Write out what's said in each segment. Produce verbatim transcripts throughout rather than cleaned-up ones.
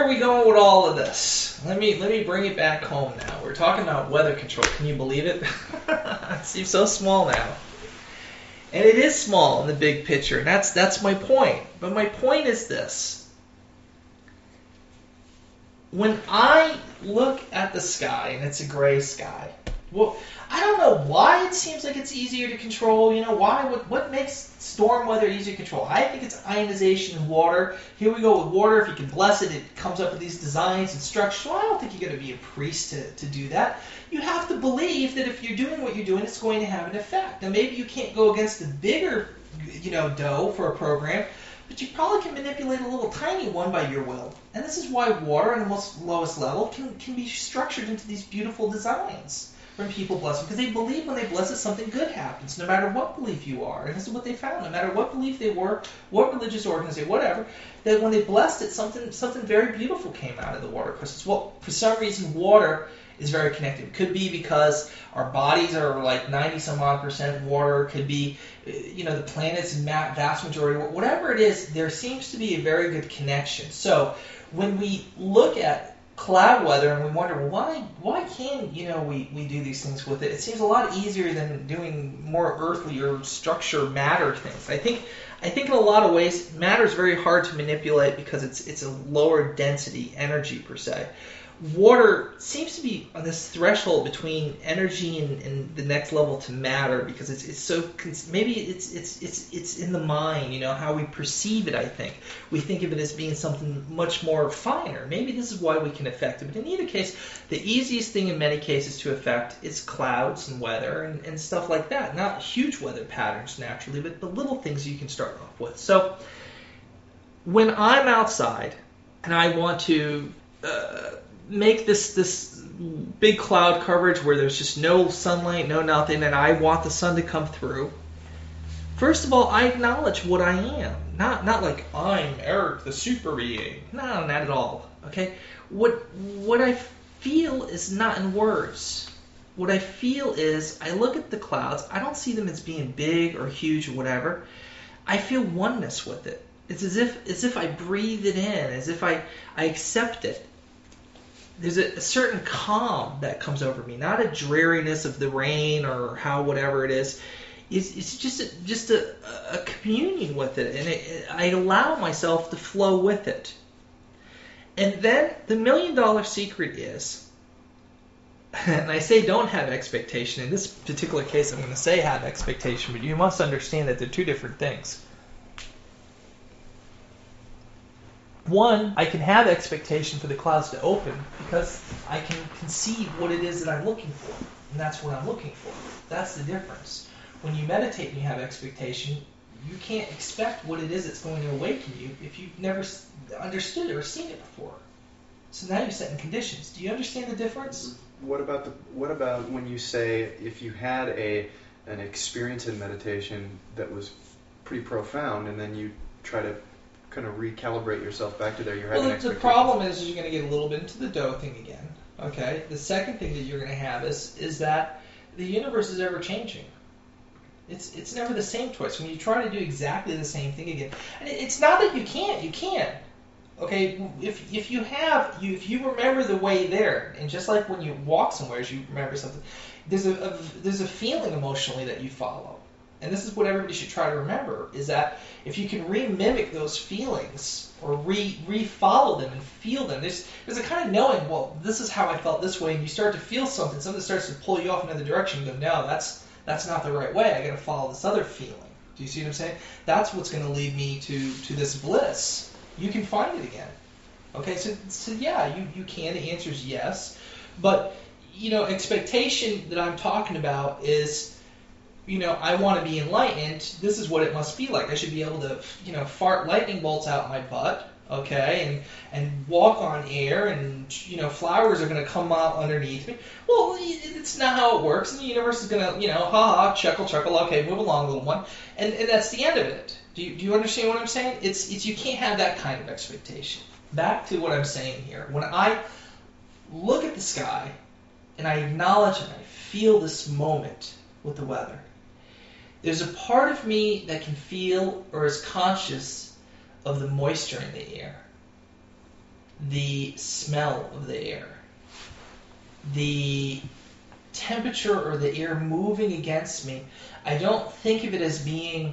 we going with all of this? Let me let me bring it back home now. We're talking about weather control. Can you believe it? It seems so small now. And it is small in the big picture, and that's that's my point. But my point is this. When I look at the sky, and it's a gray sky, well, I don't know why it seems like it's easier to control. You know, why? What, what makes storm weather easier to control? I think it's ionization in water. Here we go with water. If you can bless it, it comes up with these designs and structures. Well, I don't think you're going to be a priest to, to do that. You have to believe that if you're doing what you're doing, it's going to have an effect. Now, maybe you can't go against the bigger, you know, dough for a program, but you probably can manipulate a little tiny one by your will. And this is why water on the most lowest level can, can be structured into these beautiful designs when people bless it. Because they believe when they bless it, something good happens, no matter what belief you are. And this is what they found, no matter what belief they were, what religious organization, whatever, that when they blessed it, something something very beautiful came out of the water crystals. Well, for some reason, water is very connected. It could be because our bodies are like ninety some odd percent water. It could be, you know, the planet's vast majority, whatever it is, there seems to be a very good connection. So when we look at cloud weather and we wonder, well, why why can, you know, we, we do these things with it? It seems a lot easier than doing more earthly or structure matter things. I think I think in a lot of ways matter is very hard to manipulate because it's it's a lower density energy per se. Water seems to be on this threshold between energy and, and the next level to matter because it's it's so maybe it's it's it's it's in the mind, you know, how we perceive it. I think we think of it as being something much more finer. Maybe this is why we can affect it. But in either case, the easiest thing in many cases to affect is clouds and weather and, and stuff like that. Not huge weather patterns naturally, but the little things you can start off with. So when I'm outside and I want to uh, make this this big cloud coverage where there's just no sunlight, no nothing, and I want the sun to come through. First of all, I acknowledge what I am. Not not like I'm Eric the super being. No, not at all. Okay? What what I feel is not in words. What I feel is I look at the clouds, I don't see them as being big or huge or whatever. I feel oneness with it. It's as if as if I breathe it in, as if I, I accept it. There's a, a certain calm that comes over me, not a dreariness of the rain or how whatever it is. It's, it's just a, just a, a communion with it, and it, it, I allow myself to flow with it. And then the million dollar secret is, and I say don't have expectation. In this particular case, I'm going to say have expectation, but you must understand that they're two different things. One, I can have expectation for the clouds to open because I can conceive what it is that I'm looking for, and that's what I'm looking for. That's the difference. When you meditate and you have expectation, you can't expect what it is that's going to awaken you if you've never understood it or seen it before. So now you're setting conditions. Do you understand the difference? What about the what about when you say if you had a an experience in meditation that was pretty profound and then you try to kind of recalibrate yourself back to there, you're having well, the, expectations. the problem is you're going to get a little bit into the dough thing again. Okay. The second thing that you're going to have is is that the universe is ever changing. It's it's never the same twice. When you try to do exactly the same thing again, and it's not that you can't. You can. Okay. If if you have you if you remember the way there, and just like when you walk somewhere, as you remember something, there's a, a there's a feeling emotionally that you follow. And this is what everybody should try to remember, is that if you can re-mimic those feelings or re, re-follow them and feel them, there's, there's a kind of knowing, well, this is how I felt this way, and you start to feel something, something starts to pull you off in another direction, and go, no, that's that's not the right way, I got to follow this other feeling. Do you see what I'm saying? That's what's going to lead me to, to this bliss. You can find it again. Okay, so, so yeah, you, you can, the answer is yes, but, you know, expectation that I'm talking about is, you know, I want to be enlightened. This is what it must be like. I should be able to, you know, fart lightning bolts out my butt, okay, and and walk on air, and, you know, flowers are going to come out underneath me. Well, it's not how it works, and the universe is going to, you know, ha ha, chuckle, chuckle, okay, move along, little one, and and that's the end of it. Do you do you understand what I'm saying? It's it's you can't have that kind of expectation. Back to what I'm saying here. When I look at the sky and I acknowledge and I feel this moment with the weather, there's a part of me that can feel or is conscious of the moisture in the air. the smell of the air, the temperature or the air moving against me. I don't think of it as being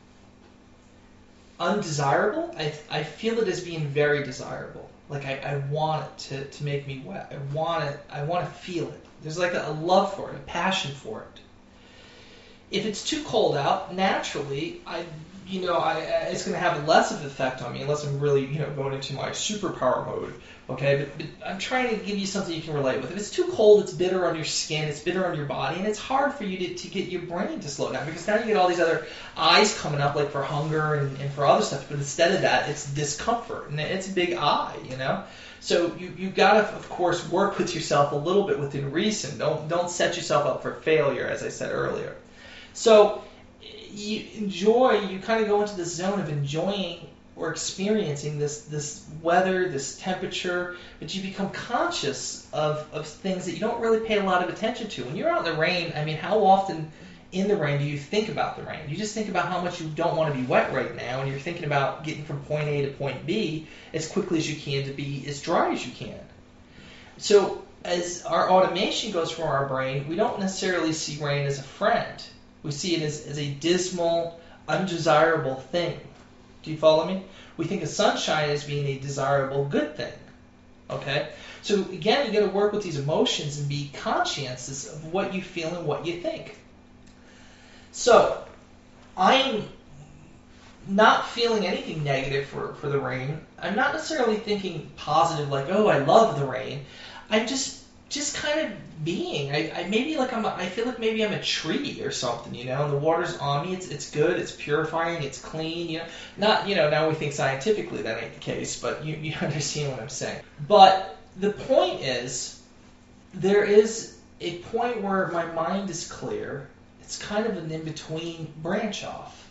undesirable. I, I feel it as being very desirable. Like I, I want it to, to make me wet. I want it. I want to feel it. There's like a, a love for it, a passion for it. If it's too cold out, naturally, I, you know, I, it's going to have less of an effect on me unless I'm really, you know, going into my superpower mode. Okay, but, but I'm trying to give you something you can relate with. If it's too cold, it's bitter on your skin, it's bitter on your body, and it's hard for you to, to get your brain to slow down because now you get all these other eyes coming up, like for hunger and, and for other stuff. But instead of that, it's discomfort, and it's a big eye, you know. So you you've got to, of course, work with yourself a little bit within reason. Don't don't set yourself up for failure, as I said earlier. So you enjoy, you kind of go into this zone of enjoying or experiencing this this weather, this temperature, but you become conscious of, of things that you don't really pay a lot of attention to. When you're out in the rain, I mean, how often in the rain do you think about the rain? You just think about how much you don't want to be wet right now, and you're thinking about getting from point A to point B as quickly as you can to be as dry as you can. So as our automation goes from our brain, we don't necessarily see rain as a friend. We see it as, as a dismal, undesirable thing. Do you follow me? We think of sunshine as being a desirable, good thing. Okay? So again, you got to work with these emotions and be conscientious of what you feel and what you think. So I'm not feeling anything negative for, for the rain. I'm not necessarily thinking positive, like, oh, I love the rain. I'm just just kind of being. I, I maybe like I'm. A, I feel like maybe I'm a tree or something, you know. And the water's on me. It's it's good. It's purifying. It's clean. You know, not you know. Now we think scientifically that ain't the case, but you you understand what I'm saying. But the point is, there is a point where my mind is clear. It's kind of an in-between branch off,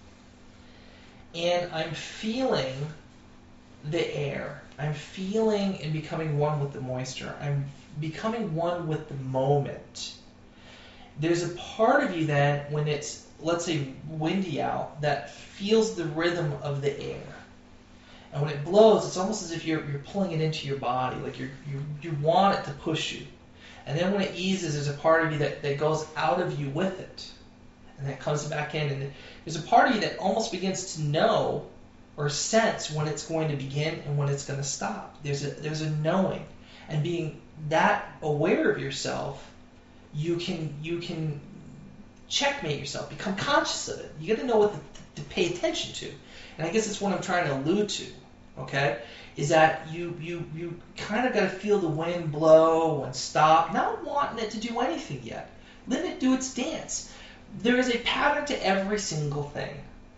and I'm feeling the air. I'm feeling and becoming one with the moisture. I'm becoming one with the moment. There's a part of you then, when it's, let's say, windy out, that feels the rhythm of the air. And when it blows, it's almost as if you're you're pulling it into your body, like you're, you you want it to push you. And then when it eases, there's a part of you that, that goes out of you with it. And that comes back in. And there's a part of you that almost begins to know or sense when it's going to begin and when it's going to stop. There's a there's a knowing. And being that aware of yourself, you can you can checkmate yourself, become conscious of it. You got to know what to, to pay attention to. And I guess that's what I'm trying to allude to, okay? Is that you you you kind of got to feel the wind blow and stop, not wanting it to do anything yet. Let it do its dance. There is a pattern to every single thing.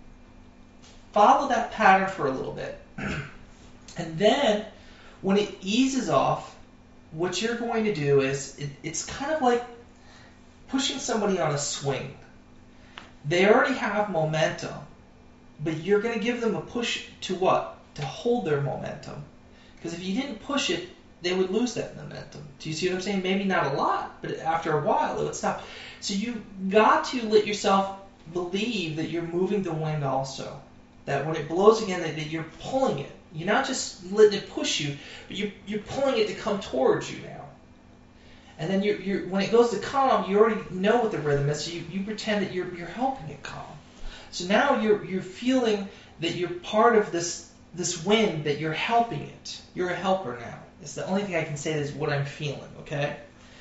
Follow that pattern for a little bit. And then when it eases off, what you're going to do is, it, it's kind of like pushing somebody on a swing. They already have momentum, but you're going to give them a push to what? To hold their momentum. Because if you didn't push it, they would lose that momentum. Do you see what I'm saying? Maybe not a lot, but after a while it would stop. So you got to let yourself believe that you're moving the wind also. That when it blows again, that, that you're pulling it. You're not just letting it push you, but you're, you're pulling it to come towards you now. And then you're, you're, when it goes to calm, you already know what the rhythm is, so you, you pretend that you're, you're helping it calm. So now you're, you're feeling that you're part of this, this wind, that you're helping it. You're a helper now. It's the only thing I can say is what I'm feeling, okay?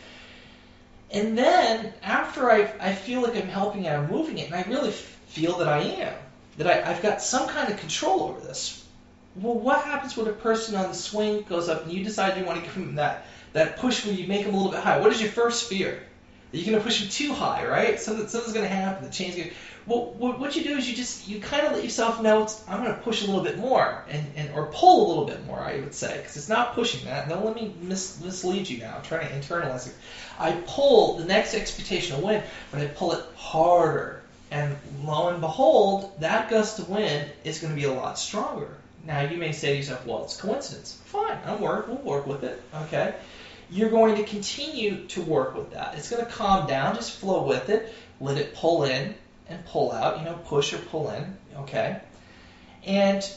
And then, after I, I feel like I'm helping it, I'm moving it, and I really feel that I am, that I, I've got some kind of control over this. Well, what happens when a person on the swing goes up and you decide you want to give them that, that push where you make them a little bit high? What is your first fear? That you're going to push them too high, right? Something, something's going to happen. The chain's going to... Well, what you do is you just, you kind of let yourself know, it's, I'm going to push a little bit more, and, and or pull a little bit more, I would say, because it's not pushing that. Don't let me mis, mislead you now. I'm trying to internalize it. I pull the next expectation of wind, but I pull it harder. And lo and behold, that gust of wind is going to be a lot stronger. Now, you may say to yourself, well, it's coincidence. Fine, I'm work, we'll work with it, okay? You're going to continue to work with that. It's going to calm down, just flow with it, let it pull in and pull out, you know, push or pull in, okay? And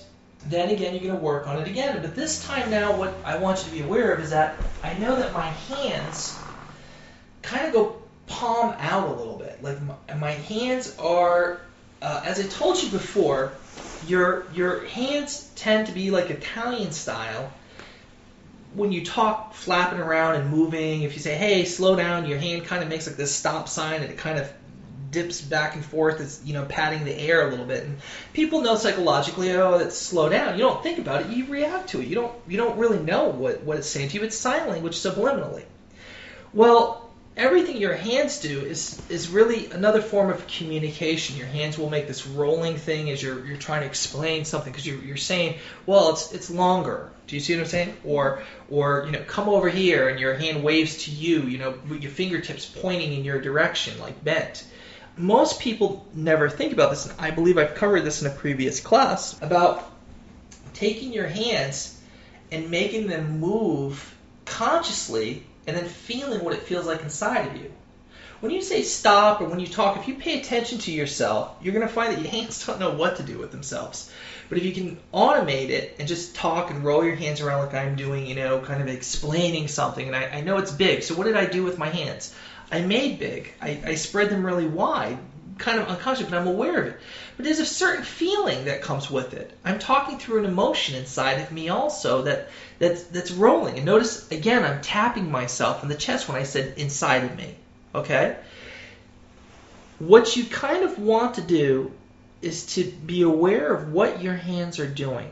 then again, you're going to work on it again. But this time now, what I want you to be aware of is that I know that my hands kind of go palm out a little bit. Like my, my hands are, uh, as I told you before, your your hands tend to be like Italian style. When you talk flapping around and moving, if you say, hey, slow down, your hand kind of makes like this stop sign and it kind of dips back and forth, as you know, patting the air a little bit. And people know psychologically, oh, that's slow down. You don't think about it, you react to it. You don't you don't really know what, what it's saying to you. It's sign language subliminally. Well, everything your hands do is is really another form of communication. Your hands will make this rolling thing as you're you're trying to explain something, because you're you're saying, well, it's it's longer. Do you see what I'm saying? Or or you know, come over here, and your hand waves to you. You know, with your fingertips pointing in your direction, like bent. Most people never think about this, and I believe I've covered this in a previous class, about taking your hands and making them move consciously and then feeling what it feels like inside of you. When you say stop or when you talk, if you pay attention to yourself, you're going to find that your hands don't know what to do with themselves. But if you can automate it and just talk and roll your hands around like I'm doing, you know, kind of explaining something, and I, I know it's big, so what did I do with my hands? I made big. I, I spread them really wide, kind of unconscious, but I'm aware of it. But there's a certain feeling that comes with it. I'm talking through an emotion inside of me also that that's, that's rolling. And notice, again, I'm tapping myself in the chest when I said inside of me. Okay? What you kind of want to do is to be aware of what your hands are doing.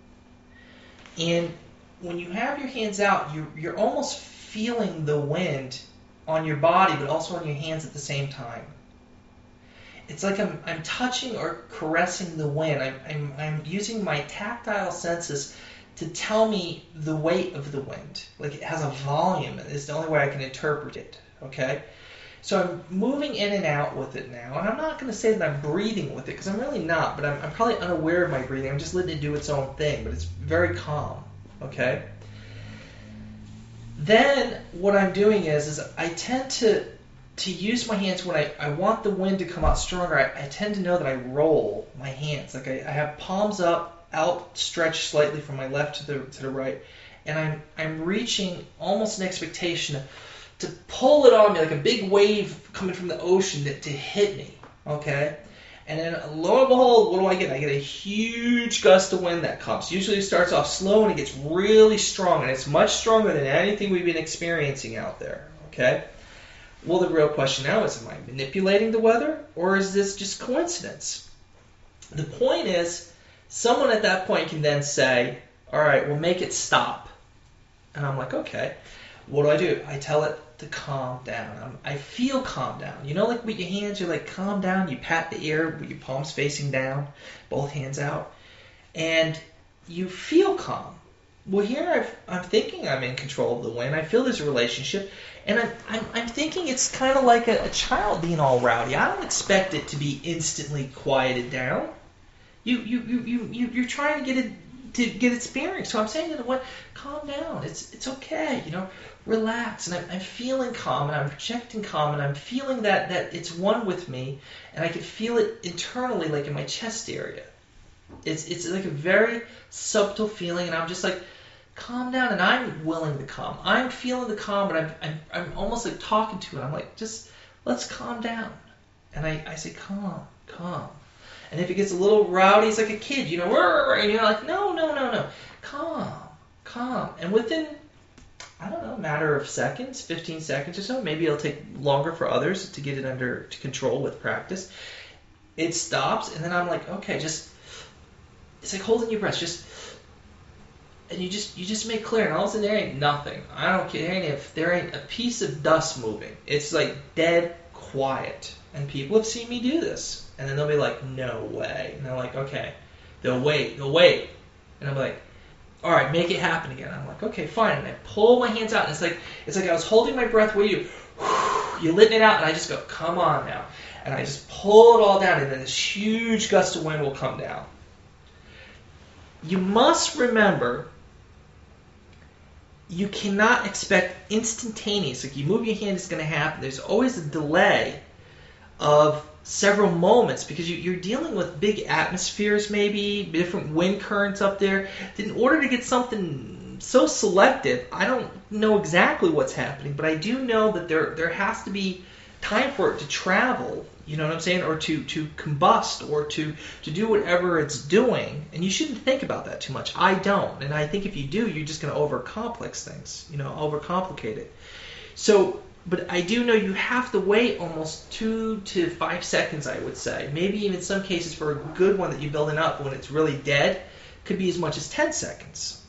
And when you have your hands out, you're, you're almost feeling the wind on your body, but also on your hands at the same time. It's like I'm I'm touching or caressing the wind. I'm I'm, I'm using my tactile senses to tell me the weight of the wind. Like it has a volume. It's the only way I can interpret it. Okay? So I'm moving in and out with it now, and I'm not going to say that I'm breathing with it, because I'm really not, but I'm, I'm probably unaware of my breathing. I'm just letting it do its own thing, but it's very calm. Okay? Then what I'm doing is, is I tend to to use my hands when I, I want the wind to come out stronger. I, I tend to know that I roll my hands. Like I, I have palms up, outstretched slightly from my left to the to the right, and I'm I'm reaching almost an expectation to, to pull it on me like a big wave coming from the ocean to, to hit me. Okay? And then lo and behold, what do I get? I get a huge gust of wind that comes. Usually it starts off slow and it gets really strong, and it's much stronger than anything we've been experiencing out there. Okay? Well, the real question now is, am I manipulating the weather, or is this just coincidence? The point is, someone at that point can then say, all right, well, make it stop. And I'm like, okay. What do I do? I tell it to calm down. I'm, I feel calm down. You know, like with your hands, you're like, calm down. You pat the air with your palms facing down, both hands out, and you feel calm. Well, here I've, I'm thinking I'm in control of the wind. I feel there's a relationship, and I'm, I'm, I'm thinking it's kind of like a, a child being all rowdy. I don't expect it to be instantly quieted down. You, you, you, you, you you're trying to get it to get its bearings. So I'm saying to the wind, calm down. It's, it's okay. You know, relax. And I'm, I'm feeling calm, and I'm projecting calm, and I'm feeling that, that it's one with me, and I can feel it internally, like in my chest area. It's it's like a very subtle feeling, and I'm just like, calm down, and I'm willing to calm. I'm feeling the calm, but I'm I'm, I'm almost like talking to it. I'm like, just let's calm down. And I, I say, calm, calm. And if it gets a little rowdy, it's like a kid, you know, and you're like, no, no, no, no, calm, calm. And within, I don't know, a matter of seconds, fifteen seconds or so, maybe it'll take longer for others to get it under to control with practice, it stops, and then I'm like, okay, just, it's like holding your breath, just, and you just you just make clear, and all of a sudden there ain't nothing. I don't care, there ain't, if there ain't a piece of dust moving. It's like dead quiet. And people have seen me do this, and then they'll be like, no way. And they're like, okay. They'll wait, they'll wait. And I'm like, all right, make it happen again. I'm like, okay, fine. And I pull my hands out, and it's like it's like I was holding my breath with you. You're letting it out, and I just go, come on now. And I just pull it all down, and then this huge gust of wind will come down. You must remember, you cannot expect instantaneous. Like you move your hand, it's going to happen. There's always a delay of several moments, because you, you're dealing with big atmospheres, maybe different wind currents up there. In order to get something so selective, I don't know exactly what's happening, but I do know that there there has to be time for it to travel, you know what I'm saying, or to, to combust, or to, to do whatever it's doing. And you shouldn't think about that too much. I don't. And I think if you do, you're just going to overcomplex things, you know, overcomplicate it. So, but I do know you have to wait almost two to five seconds, I would say. Maybe even in some cases for a good one that you're building up when it's really dead, could be as much as ten seconds.